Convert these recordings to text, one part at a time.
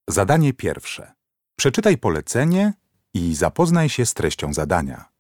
Zadanie pierwsze. Przeczytaj polecenie i zapoznaj się z treścią zadania.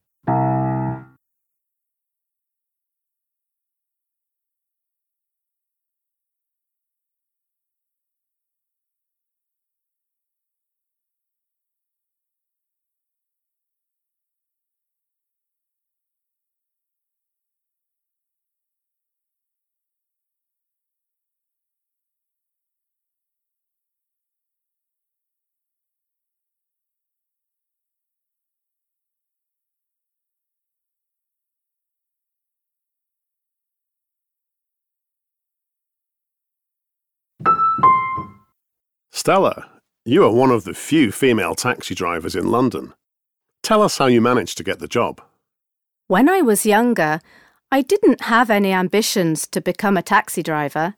Stella, you are one of the few female taxi drivers in London. Tell us how you managed to get the job. When I was younger, I didn't have any ambitions to become a taxi driver.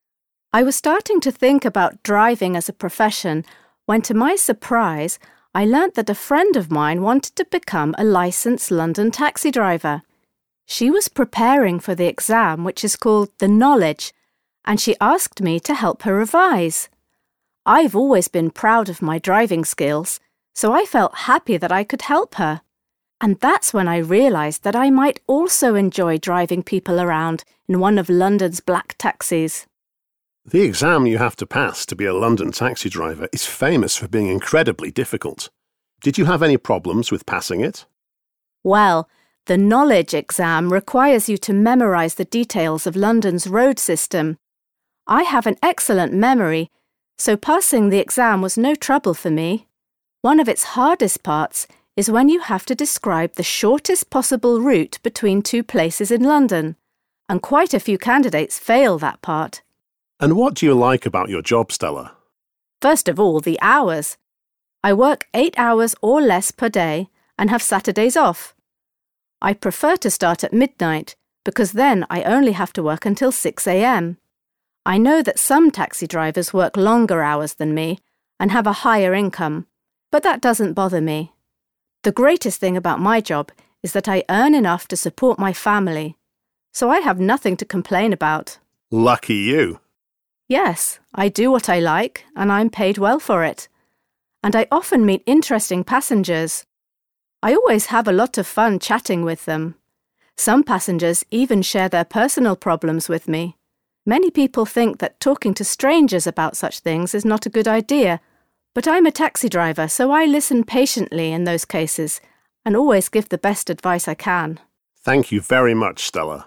I was starting to think about driving as a profession when, to my surprise, I learnt that a friend of mine wanted to become a licensed London taxi driver. She was preparing for the exam, which is called the Knowledge, and she asked me to help her revise. I've always been proud of my driving skills, so I felt happy that I could help her. And that's when I realised that I might also enjoy driving people around in one of London's black taxis. The exam you have to pass to be a London taxi driver is famous for being incredibly difficult. Did you have any problems with passing it? Well, the Knowledge exam requires you to memorise the details of London's road system. I have an excellent memory, so passing the exam was no trouble for me. One of its hardest parts is when you have to describe the shortest possible route between two places in London, and quite a few candidates fail that part. And what do you like about your job, Stella? First of all, the hours. I work 8 hours or less per day and have Saturdays off. I prefer to start at midnight because then I only have to work until 6 a.m. I know that some taxi drivers work longer hours than me and have a higher income, but that doesn't bother me. The greatest thing about my job is that I earn enough to support my family, so I have nothing to complain about. Lucky you. Yes, I do what I like and I'm paid well for it. And I often meet interesting passengers. I always have a lot of fun chatting with them. Some passengers even share their personal problems with me. Many people think that talking to strangers about such things is not a good idea, but I'm a taxi driver, so I listen patiently in those cases and always give the best advice I can. Thank you very much, Stella.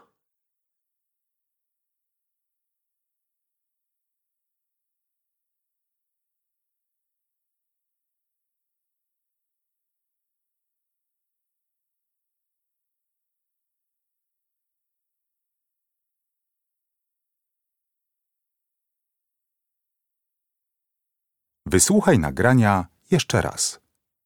Wysłuchaj nagrania jeszcze raz.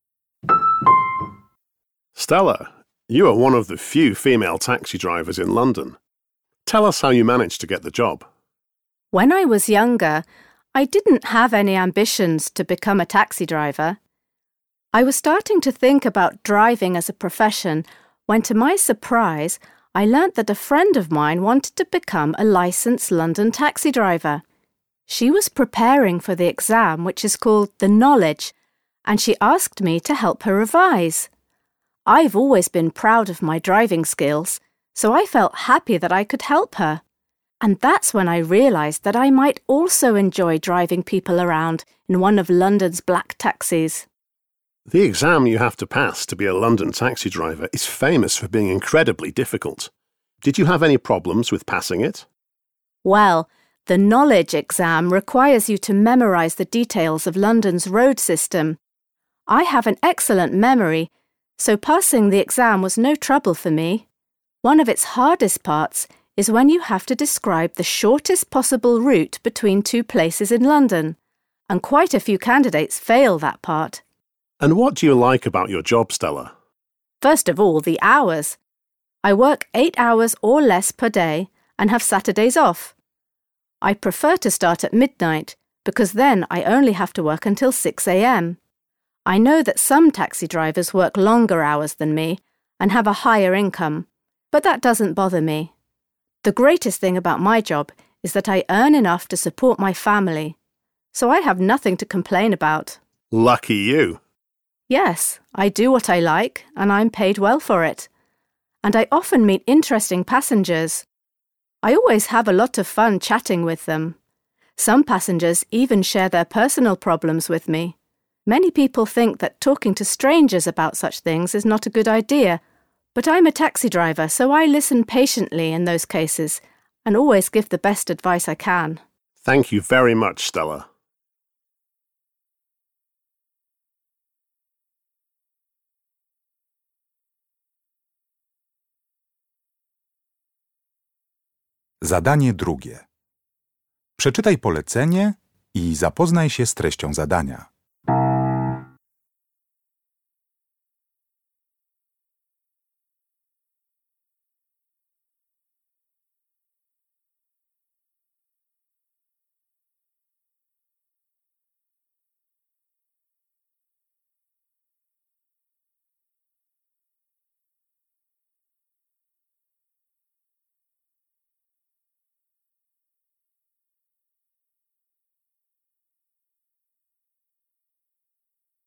Stella, you are one of the few female taxi drivers in London. Tell us how you managed to get the job. When I was younger, I didn't have any ambitions to become a taxi driver. I was starting to think about driving as a profession when, to my surprise, I learnt that a friend of mine wanted to become a licensed London taxi driver. She was preparing for the exam, which is called the Knowledge, and she asked me to help her revise. I've always been proud of my driving skills, so I felt happy that I could help her. And that's when I realised that I might also enjoy driving people around in one of London's black taxis. The exam you have to pass to be a London taxi driver is famous for being incredibly difficult. Did you have any problems with passing it? Well, the Knowledge exam requires you to memorise the details of London's road system. I have an excellent memory, so passing the exam was no trouble for me. One of its hardest parts is when you have to describe the shortest possible route between two places in London, and quite a few candidates fail that part. And what do you like about your job, Stella? First of all, the hours. I work 8 hours or less per day and have Saturdays off. I prefer to start at midnight because then I only have to work until 6 a.m. I know that some taxi drivers work longer hours than me and have a higher income, but that doesn't bother me. The greatest thing about my job is that I earn enough to support my family, so I have nothing to complain about. Lucky you. Yes, I do what I like, and I'm paid well for it. And I often meet interesting passengers. I always have a lot of fun chatting with them. Some passengers even share their personal problems with me. Many people think that talking to strangers about such things is not a good idea, but I'm a taxi driver, so I listen patiently in those cases and always give the best advice I can. Thank you very much, Stella. Zadanie drugie. Przeczytaj polecenie i zapoznaj się z treścią zadania.